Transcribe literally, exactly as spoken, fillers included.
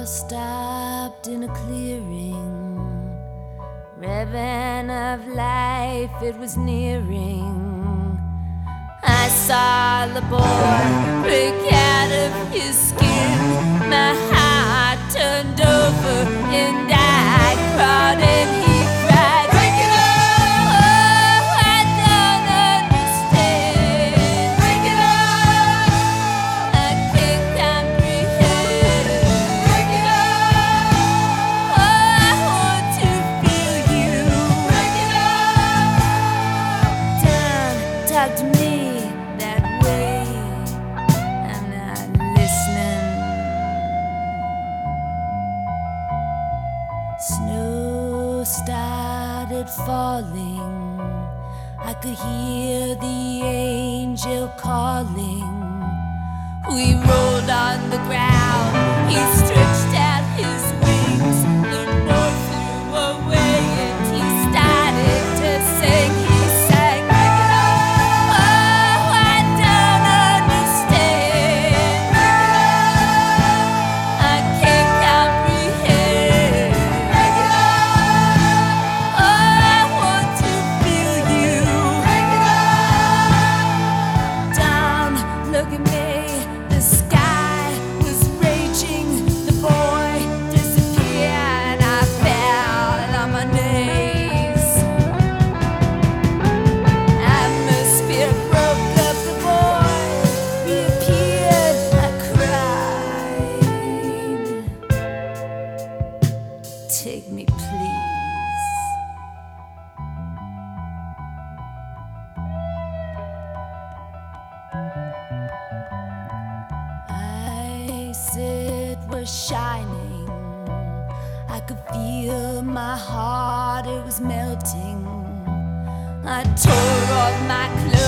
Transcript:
stopped in a clearing, ribbon of life, it was nearing. I saw the boy break out of his skin. My heart turned over and I crawled and he cried, "Break it up!" Oh, I don't understand. Break it up! I can't comprehend. Break it up! Oh, I want to feel you. Break it up! Time, talk to me. Snow started falling. I could hear the angel calling. We rolled on the ground. He stretched out his wings. The boy flew away and he started to sing. He sang, "Break it up!" Oh, I don't understand. Break it up! I can't comprehend. Break it up! Oh, I want to feel you. Break it up! Don't look at me. The sky was raging. The boy disappeared. I fell on my knees. Atmosphere broke up. The boy reappeared. I cried. Take me, please. Ice, it was shining. I could feel my heart, it was melting. I tore off my clothes.